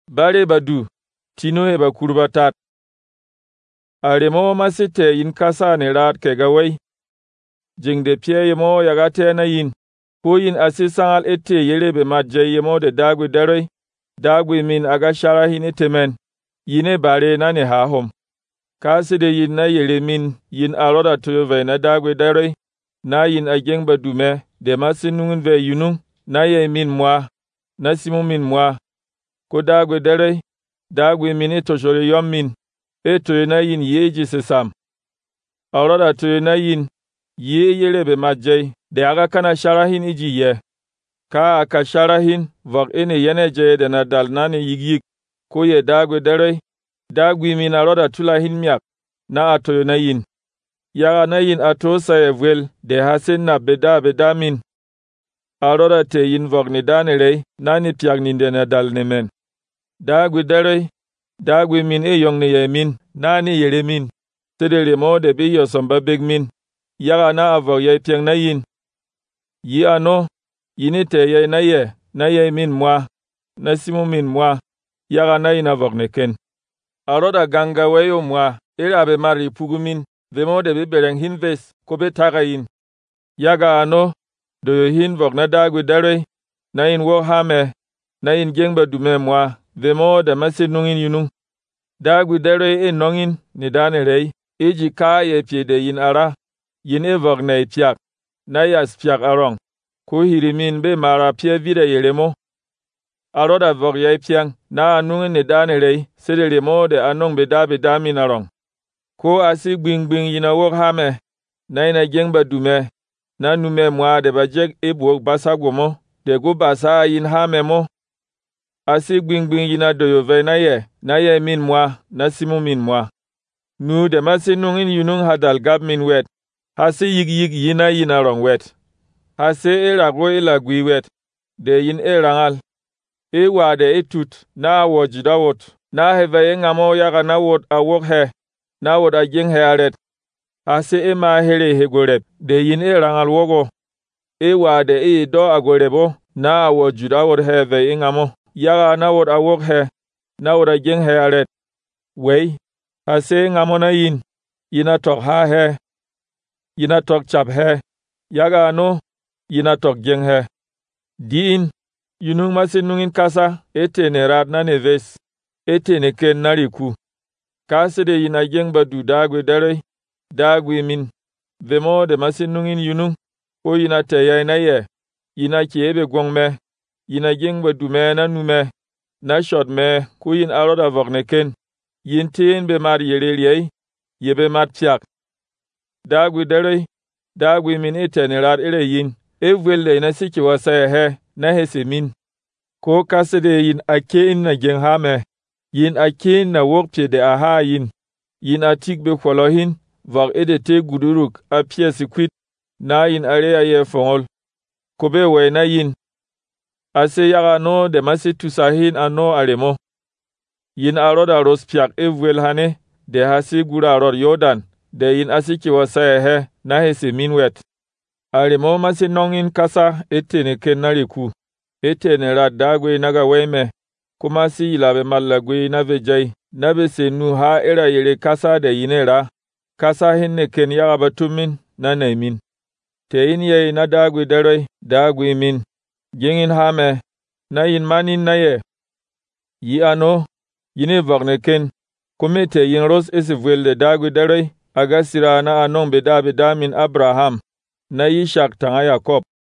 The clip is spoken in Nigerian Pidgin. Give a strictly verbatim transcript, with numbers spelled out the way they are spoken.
bare badu tino e bakurbatat aremo masite yin kasa ne rat ke gawai jingde pie yemo yagate na yin ko yin asisangal ete yerebe madje yemo de dagwi dare dagwi min aga sharahin etemen yine bare na ne hahom kaside yin na yeremin yin aroda tuve na dagwi dare na yin ageng badume de masinun ve yunun na yemin mwa na simumin mwa ko dagwi dare dagwi min eto shore yommin eto na yin yeji sesam aroda to na yin ye yerebe madje de aga kana sharahin ijiye ka aka sharahin vok ene yeneje de na dal nani yigik ko ye dagwi dare dagwi min aroda tulahin miak na ato na yin yaga na yin ato sa evwel de hasen na beda beda min aroda te yin vok ni danere nani piak ninde na dal nemen dagwi dare dagwi min e yong ne yemin nani yeremin sedere mo de bi yosomba begmin yaga na avok ye piang na yin yi ano yini te ye na ye na ye min mwa na simu min mwa yaga na yin avok ne ken aroda ganga weyo mwa era be mari pugumin vemo de be bereng hinves ko be taga yin yaga ano do yo hin vok na dagwi dare na yin wo hame na yin gengba dume mwa vemo de masinungin yunung dagwi dare e nongin ni dane rei eji ka ye pie de yin ara yin e vok na piak na yas piak arong ko hirimin be mara pie vide yeremo aroda vok ye piang na anungin ni dane rei sedere mo de anong be dabe damin arong ko asi gbing gbing yina wok hame na ina gengba dume na nume mwa de bajek ebu basa gomo de go basa yin hame mo asi gbing gbing yina doyo ve na ye na ye min mwa na simu min mwa nu de masinungin yunung hadal gab min wet hasi yig yig yina yina rong wet hasi e rago e lagwi wet de yin e rangal e wa de etut na wo jidawot na heve e ngamo yaga na wot a wok he na wot a jeng he aret hasi e ma here he goreb de yin e rangal wogo e wa de e do a gorebo na wo jidawot heve e ngamo yaga na wot a wok he na wot a jeng he aret wey hasi ngamo na yin yina tok ha he yina tok chap he yaga no yina tok jeng he diin yunung masinungin kasa ete ne rat na neves ete ne ken nariku kasede yina jeng badu dagwi dare dagwi min vemo de masinungin yunung o yina te na ye yina kiebe gongme yina jeng badu me na nume na shot me ku yin aroda vok ne ken yin teen be mar yereliye yebe mat piak dagwi dare dagwi min ete ne rat ere yin evwelde na siki wasa he na hese min ko kasede yin ake in na gen hame yin ake na wokpie de aha yin yin atik be kwalohin vok ede te guduruk a piesi kwit na yin are aye fongol ko be we na yin ase yaga no de masi tusahin ano aremo yin aroda rospiak evwel hane de hasi gura arod yodan de yin asiki wasa he na hese min wet aremo masi nongin kasa ete ne ken nariku ete ne rat dagwe naga weme kuma si ilabe malagwe na vejai na be senu ha era yere kasa de yinera kasa hinne ken yaga batumin na naimin te yin ye na dagwe dare dagwe min gengin hame na yin manin na ye yi ano yine vagne ken kume te yin ros esivwel de dagwe dare agasira na anon be dabe damin Abraham na Yishak tanga Yakob